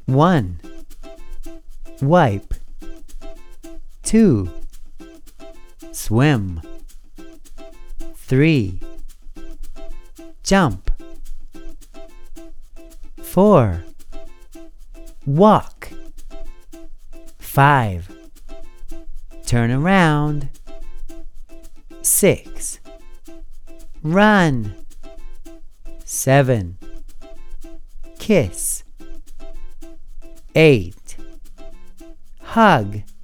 1. Wipe. 2. Swim. 3. Jump. 4. Walk. 5. Turn around. 6. Run. 7. Kiss. 8. Hug.